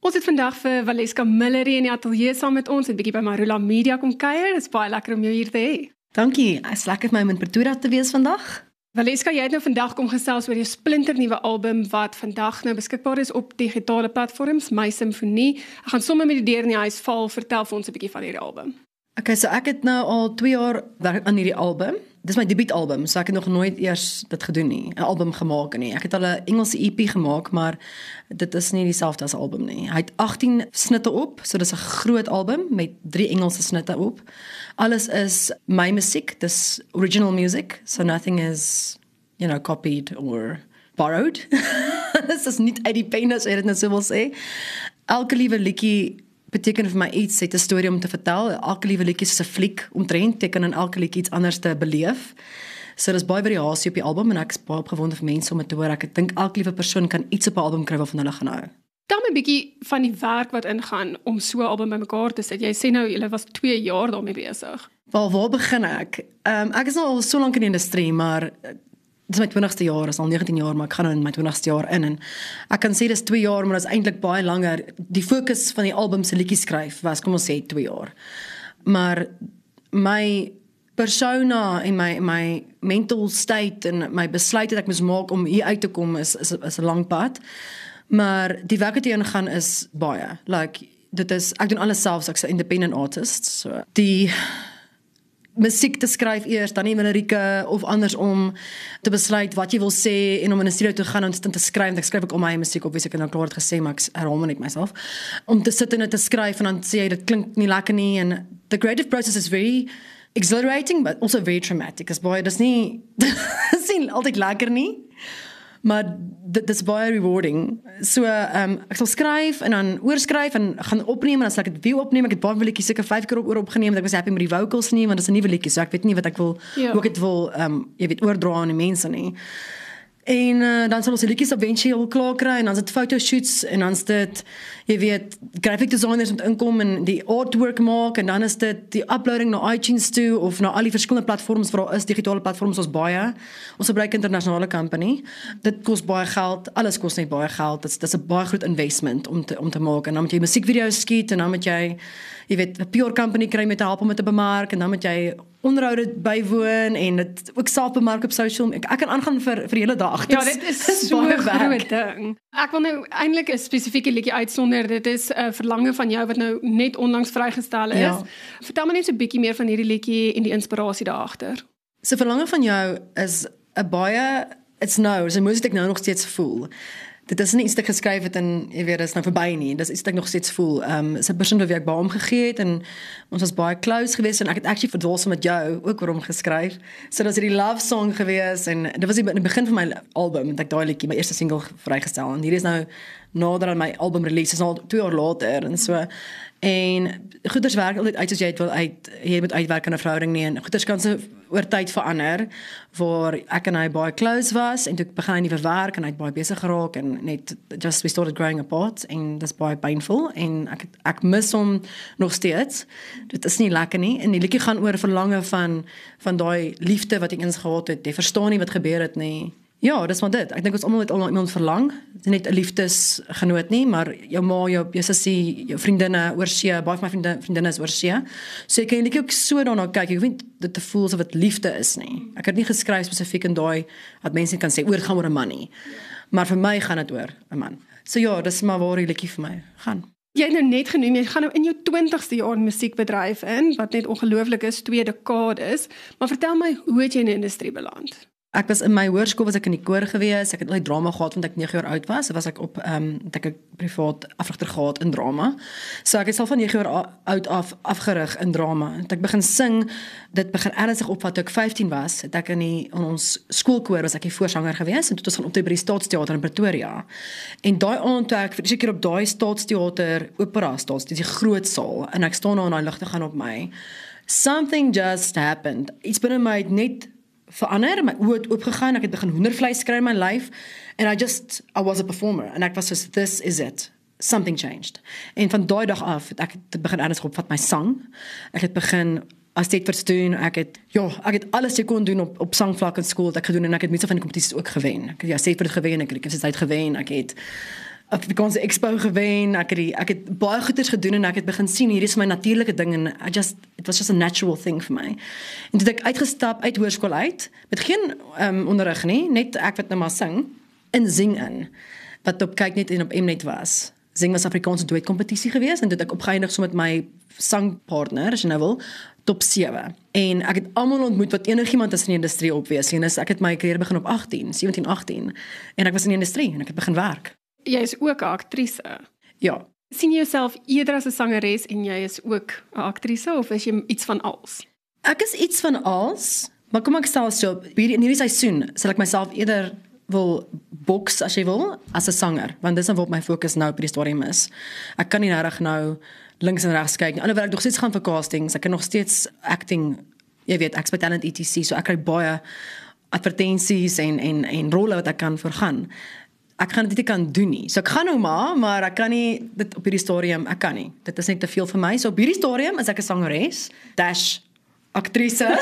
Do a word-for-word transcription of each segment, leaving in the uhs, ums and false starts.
Ons het vandag vir Valeska Miller in die ateljee saam met ons, 'n bietjie by Marula Media kom kuier. Dit is baie lekker om jou hier te hê. Dankie, dit is lekker vir my om in Pretoria te wees vandag. Valeska, jy het nou vandag kom gesels oor jou splinternuwe album wat vandag nou beskikbaar is op digitale platforms, My Symfonie. Ek gaan sommer met die deur in die huis val, vertel vir ons 'n bietjie van hierdie album. Okay, so ek het nou al twee jaar werk aan hierdie album. Dis my debuutalbum, so ek het nog nooit eers dit gedoen nie, 'n album gemaak nie. Ek het al 'n Engelse E P gemaak, maar dit is nie dieselfde as 'n album nie. Hy het agttien snitte op, so dis 'n groot album met drie Engelse snitte op. Alles is my musiek, dis original music, so nothing is, you know, copied or borrowed. Dis is nie uit die pen as jy dit net so wil sê. Elke liewe liedjie beteken vir my iets, het 'n storie om te vertel. Elke liewe liedjie is 'n fliek omtrent, teken in elke liedjie iets anders te beleef. So dis baie variasie op die album en ek is baie opgewonde vir mense om dit te hoor. Ek dink elke liewe persoon kan iets op 'n album kry waarvan hulle gaan hou. Tel my 'n bietjie van die werk wat ingaan om so 'n album bymekaar te sit. Jy sê nou jy was twee jaar daarmee besig. Waar waar begin ek? Um, ek is nou al so lank in die industrie, maar dit is my twintigste jaar, is al negentien jaar, maar ek gaan nou in my twintigste jaar in en ek kan sê dis twee jaar, maar dit is eintlik baie langer. Die fokus van die album se liedjies skryf was, kom ons sê, twee jaar. Maar my persona en my my mental state en my besluit wat ek moes maak om hier uit te kom is is, is 'n lang pad. Maar die werk wat hier ingaan is baie. Like dit is ek doen alles self, ek's 'n independent artist. So die musiek te skryf eers, dan die lirieke of andersom te besluit wat jy wil sê en om in 'n studio te gaan en te skryf. Ek skryf ook al my musiek op, wie ek nou klaar het gesê, maar ek herhaal my net myself. Om te sit en dit te skryf en dan sê jy dit klink nie lekker nie en the creative process is very exhilarating but also very traumatic. As baie dis nie dis nie altyd lekker nie. Maar dit is baie rewarding. So, um, ek sal skryf en dan oorskryf en gaan opneem en dan sal ek dit weer opneem. Ek het baie liedjies seker vyf keer op oor opgeneem, want ek was happy met die vocals nie, want dit is 'n nuwe liedjie, so ek weet nie wat ek wil, ja. hoe ek dit wil, um, jy weet, oordra aan die mense nie. En uh, dan sal ons die liedjies eventueel klaar kry en dan is dit fotoshoots en dan is dit, jy weet, graphic designers moet inkom en die artwork maak en dan is dit die uploading na iTunes toe of na al die verskillende platforms waar daar is, digitale platforms ons baie. Ons gebruik 'n internasionale company. Dit kos baie geld, alles kos net baie geld. Dit is 'n baie groot investment om te om te maak en dan moet jy musiekvideo's skiet en dan moet jy, jy weet, 'n P R company kry met te help om dit te bemark en dan moet jy onderhoude bywoon en dit ook self bemark op social. Ek, ek kan aangaan vir vir die hele dag. Ja, dit is so 'n groot ding. Ek wil nou eintlik 'n spesifieke liedjie uitsonder. Dit is 'n uh, verlange van jou wat nou net onlangs vrygestel is. Ja. Vertel my net so 'n bietjie meer van hierdie liedjie en die inspirasie daar agter. So verlange van jou is 'n baie it's nou, so moet ek nou nog steeds voel. Dit is nie iets wat ek geskryf het en jy weet, dit is nou verby nie. Dis iets wat ek nog steeds voel. Um, is 'n persoon wat ek baie omgegee het en ons was baie close geweest en ek het actually verdwaal met jou ook oor hom geskryf. So dit was hierdie love song geweest en dit was in die begin van my album, dat ek daai liedjie, my eerste single vrygestel en hierdie is nou nader aan my album release, is al twee jaar later en so. En goeders werk altyd uit as jy het wil uit, jy moet uitwerk in 'n verhouding nie en goeders kan se oor tyd verander, waar ek en hy baie close was en toe ek begin hy nuwe werk en hy het baie besig geraak en net just we started growing apart en dis baie painful en ek ek mis hom nog steeds. Dit is nie lekker nie en die liedjie gaan oor verlange van van daai liefde wat ek eens gehad het. Jy verstaan nie wat gebeur het nie. Ja, dis maar dit. Ek dink ons almal het al na iemand verlang. Dit is net 'n liefdesgenoot nie, maar jou ma, jou, jou sussie, jou vriendinne oor see, baie van my vriende, vriendinne is oor see. So ek kan net ook so daarna kyk. Ek hoef nie dit te voel asof dit liefde is nie. Ek het nie geskryf spesifiek in daai wat mense kan sê oor gaan oor 'n man nie. Maar vir my gaan dit oor 'n man. So ja, dis maar waar die liedjie vir my gaan. Jy het nou net genoem, jy gaan nou in jou twintigste jaar in musiekbedryf in, wat net ongelooflik is, twee dekades. Maar vertel my, hoe het jy in die industrie beland? Ek was in my hoërskool, was ek in die koor gewees, ek het altyd drama gehad, want ek nege jaar oud was, was ek op, um, het ek 'n privaat afrigter gehad in drama, so ek het al van nege jaar oud af, afgerig in drama, het ek begin sing, dit begin ernstig opvat, toe ek vyftien was, het ek in, die, in ons skoolkoor, was ek die voorsanger gewees, en toe het ons gaan optree by die Staatsteater in Pretoria, en daai aand toe ek, vir die keer op daai Staatsteater, opera Staatsteater, die groot saal, en ek staan daar en die ligte gaan op my, something just happened, iets binne my het net verander, my oë het oopgegaan, ek het begin hoendervleis kry in my lyf, and I just, I was a performer, en ek was soos, this is it, something changed, en van daai dag af, het ek het begin ernstig opvat my sang, ek het begin as dit verstoen, ek het, ja, ek het alles jy kon doen op, op sangvlak in skool, het ek gedoen, en ek het mense van die competities ook gewen, ek het ja, Steedford gewen, ek het die universiteit gewen, ek het Afrikaanse Expo gewen. Ek het die, ek het baie goeders gedoen en ek het begin sien hier is my natuurlike ding en I just it was just a natural thing vir my. En toe het ek uitgestap uit hoërskool uit met geen um, onderrig nie, net ek wat nou maar sing en zing in. Wat op kyk net en op Mnet was. Zing was Afrikaanse duetkompetisie geweest en dit ek opgeëindig so met my sangpartner, as jy nou wil, top sewe. En ek het almal ontmoet wat enigiemand is in die industrie opwees. En ek het my karier begin op agttien, sewentien, agttien en ek was in die industrie en ek het begin werk. Jy is ook 'n aktrise. Ja. Sien jy jouself eerder as 'n sangeres en jy is ook 'n aktrise of is jy iets van als? Ek is iets van als, maar kom ek stel so, in hierdie seisoen sal ek myself eerder wil boks as jy wil, as 'n sanger, want dis dan wat my fokus nou op die stadium is. Ek kan nie regtig nou links en regs kyk nie. Alhoewel ek nog steeds gaan vir castings, ek kan nog steeds acting, jy weet, ek speel talent et cetera, so ek kry baie advertensies en en en rolle wat ek kan vergaan. Ek gaan dit nie kan doen nie. So ek gaan nou maar, maar ek kan nie dit op hierdie stadium, ek kan nie. Dit is net te veel vir my. So op hierdie stadium is ek 'n sangeres, dash aktrise.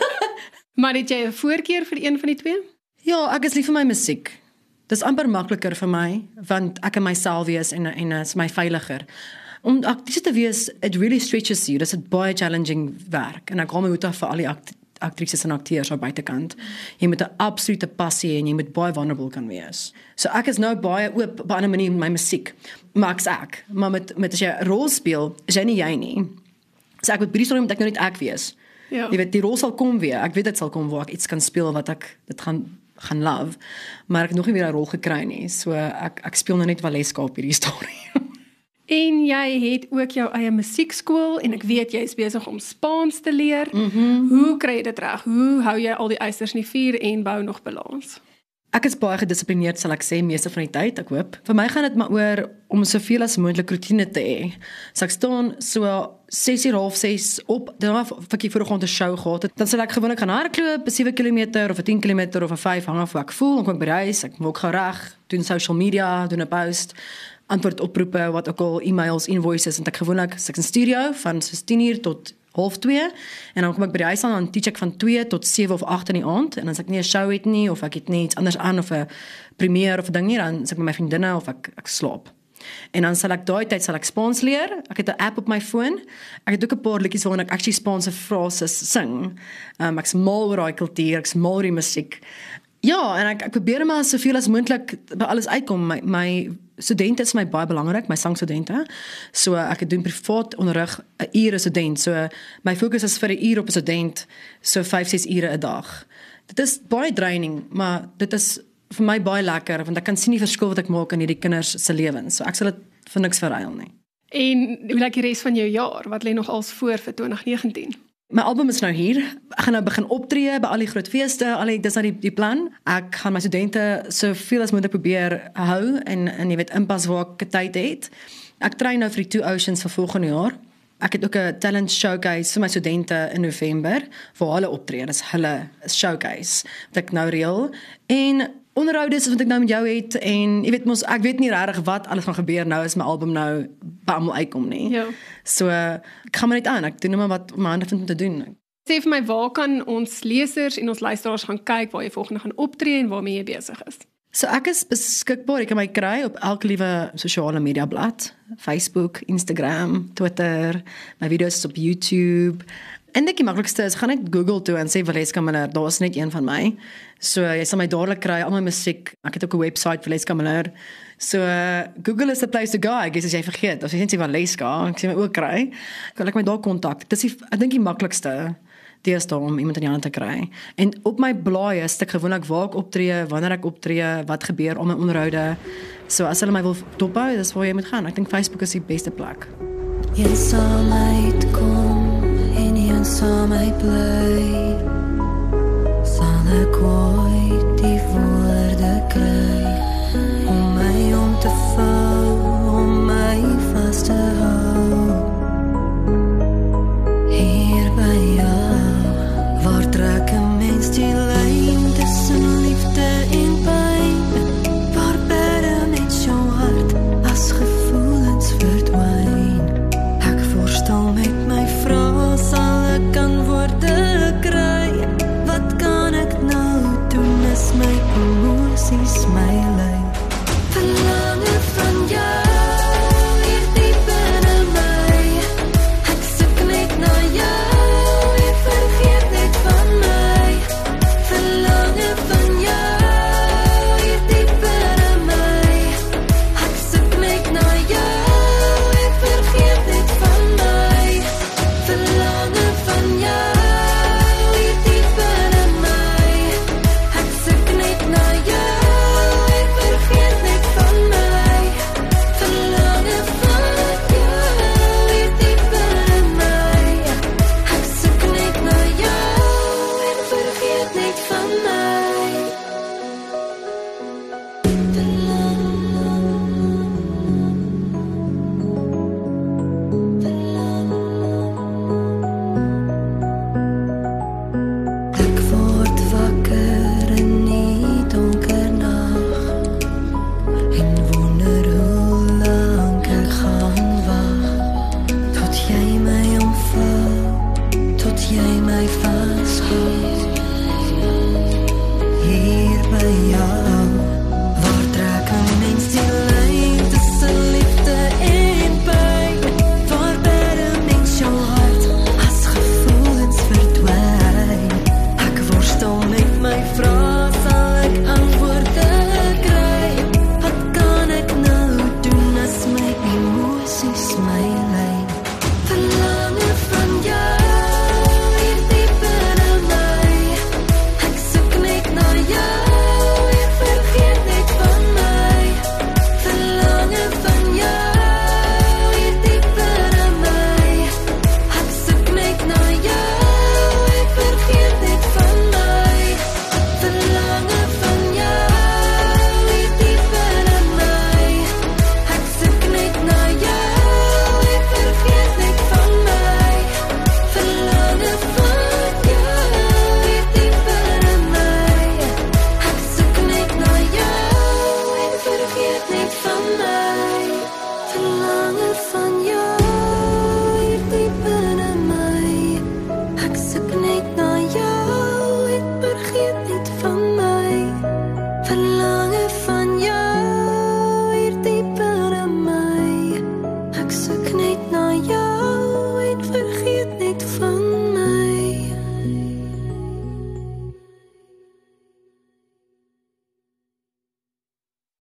Maar het jy 'n voorkeur vir een van die twee? Ja, ek is lief vir my musiek. Dis amper makliker vir my, want ek kan myself wees en en is my veiliger. Om aktrise te wees, it really stretches you. Dis 'n baie challenging werk en ek hou my hoed af vir al die act aktrises en akteurs op buitekant. Jy moet 'n absolute passie hê en jy moet baie vulnerable kan wees. So ek is nou baie oop op 'n ander manier met my musiek. Maaks ek, maar met met as jy 'n rol speel, is jy nie jy nie. So ek moet by die storie moet ek nou net ek wees. Ja. Jy weet die rol sal kom weer. Ek weet dit sal kom waar ek iets kan speel wat ek dit gaan gaan love, maar ek het nog nie weer 'n rol gekry nie. So ek ek speel nou net Valeska op hierdie storie. En jy het ook jou eie musiekskool en ek weet jy is besig om Spaans te leer. Mm-hmm. Hoe kry jy dit reg? Hoe hou jy al die eisters in die vuur en bou nog balans? Ek is baie gedissiplineerd, sal ek sê, meeste van die tyd, ek hoop. Vir my gaan dit maar oor om soveel as moontlik rotine te hê. So ek staan so ses uur half ses op, dan af of ek hier voorgrond 'n show gehad het, dan sal ek gewoonlik gaan hardloop, sewe kilometer of 'n tien kilometer of 'n vyf, hang af hoe ek voel, dan kom ek by die huis, ek maak gou reg, doen social media, doen 'n post, antwoord oproepe, wat ook al, e-mails, invoices, en ek gewoonlik, so ek in studio van soos tien uur tot half twee, en dan kom ek by die huis aan, dan teach ek van twee tot sewe of agt in die aand, en as ek nie 'n show het nie, of ek het nie iets anders aan, of 'n premiere of 'n ding nie, dan is ek met my vriendinne, of ek, ek slaap. En dan sal ek daai tyd sal ek Spaans leer. Ek het 'n app op my foon. Ek het ook 'n paar liedjies waarin ek actually Spaanse frases sing. Um, ek's mal oor daai kultuur, ek's mal oor die musiek. Ja, en ek, ek probeer maar soveel as moontlik by alles uitkom. My, my studente is my baie belangrik, my sangstudente. So ek het doen privaat onderrig 'n uur 'n student. So my fokus is vir 'n uur op 'n student, so vyf, ses ure 'n dag. Dit is baie draining, maar dit is vir my baie lekker, want ek kan sien die verskil wat ek maak in hierdie kinders se lewens. So ek sal dit vir niks verruil nie. En hoe lyk die res van jou jaar? Wat lê nog als voor vir twintig negentien? My album is nou hier. Ek gaan nou begin optree by al die groot feeste, al die dis nou die, die plan. Ek gaan my studente soveel as moontlik probeer hou en en jy weet inpas waar ek tyd het. Ek train nou vir die Two Oceans vir volgende jaar. Ek het ook 'n talent showcase vir my studente in November vir hulle optree. Dis hulle showcase wat ek nou reël. En onderhoude is wat ek nou met jou het en jy weet mos ek weet nie regtig wat alles gaan gebeur nou as my album nou by almal uitkom nie. Ja. So ek gaan maar net aan. Ek doen net maar wat my hande vind om te doen. Sê vir my, waar kan ons lesers en ons luisteraars gaan kyk waar jy volgende gaan optree en waarmee jy besig is? So ek is beskikbaar, ek kan my kry op elke liewe sosiale media blad, Facebook, Instagram, Twitter, my video's is op YouTube. En die maklikste is, gaan net Google toe en sê Valeska Miller, daar is net een van my. So jy sal my dadelik kry, al my musiek, ek het ook 'n website, Valeska Miller. So uh, Google is the place to go, I guess as jy vergeet, as jy net sê Valeska, ek sê my ook kry, kan ek my daar kontak. Dis die, ek dink die maklikste deesdae om iemand in die hand te kry. En op my blaaie stik gewoonlik waar ek optree, wanneer ek optree, wat gebeur, al my onderhoude. So as hulle my wil dophou, dis waar jy moet gaan. Ek dink Facebook is die beste plek. Jy sal my kom en jy sal my bly. Sal ek ooit die woorde kry?